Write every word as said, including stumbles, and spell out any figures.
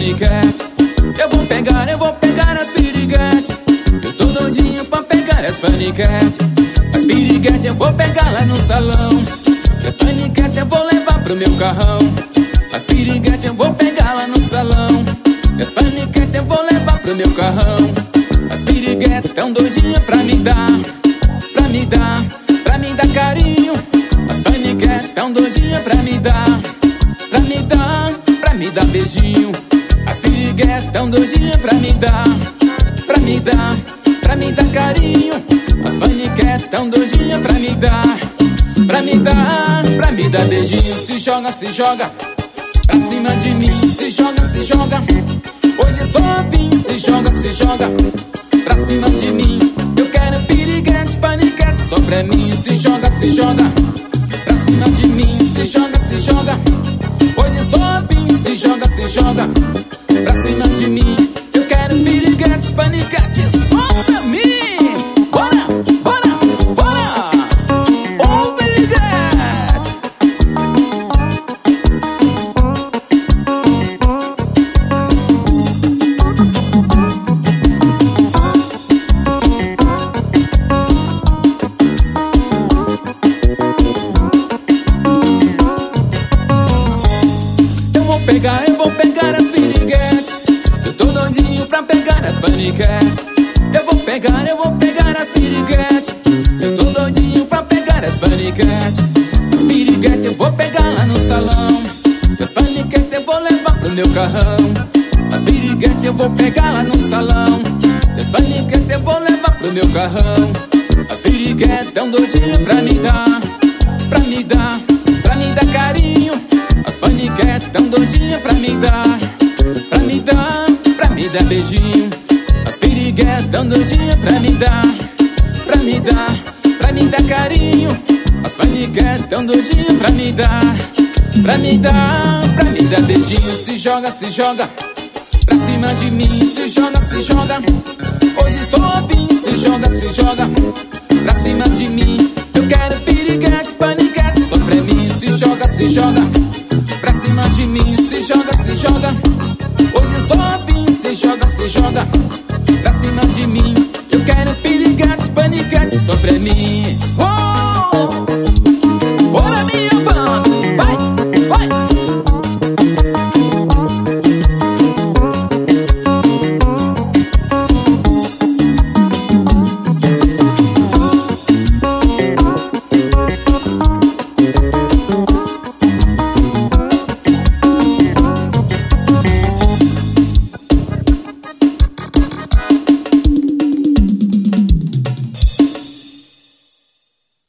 paniquete. Eu vou pegar, eu vou pegar as piriguete. Eu tô doidinho pra pegar as paniquete. As piriguete eu vou pegar lá no salão. As paniquete eu vou levar pro meu carrão. As piriguete eu vou pegar lá no salão. As paniquete eu vou levar pro meu carrão. As piriguete tão doidinha pra me dar, pra me dar, pra me dar carinho. As paniquete tão doidinha pra me dar, pra me dar, pra me dar beijinho. As piriguete tão doidinha pra me dar, pra me dar, pra me dar carinho. As paniquete tão doidinha pra me dar, pra me dar, pra me dar beijinho. Se joga, se joga pra cima de mim. Se joga, se joga, hoje estou afim. Se joga, se joga pra cima de mim. Eu quero piriguete, paniquete só pra mim. Se joga, se joga pra cima de mim. Se joga, se joga, hoje estou afim. Se joga, se joga pra cima de mim. Eu quero piriguete, paniquete só pra mim. Bora, bora, bora! Ô piriguete! Eu vou pegar, eu vou pegar as piriguete. Eu tô doidinho pra pegar as paniquete. Eu vou pegar, eu vou pegar as piriguete. Eu tô doidinho pra pegar as paniquete. As piriguete eu vou pegar lá no salão. As paniquete eu vou levar pro meu carrão. As piriguete eu vou pegar lá no salão. As paniquete eu vou levar pro meu carrão. As piriguete tão doidinha pra me dar, pra me dar, pra me dar carinho. As paniquete tão doidinha pra me dar, pra me dar, pra me dar beijinho. As piriguete tão doidinha pra me dar, pra me dar, pra me dar carinho. As paniquete tão doidinha pra me dar, pra me dar, pra me dar beijinho. Se joga, se joga pra cima de mim. Se joga, se joga, hoje estou afim. Se joga, se joga pra cima de mim. Eu quero piriguete, paniquete só pra mim. Se joga, se joga pra cima de mim. Se joga, se joga, hoje estou afim. Se joga, se joga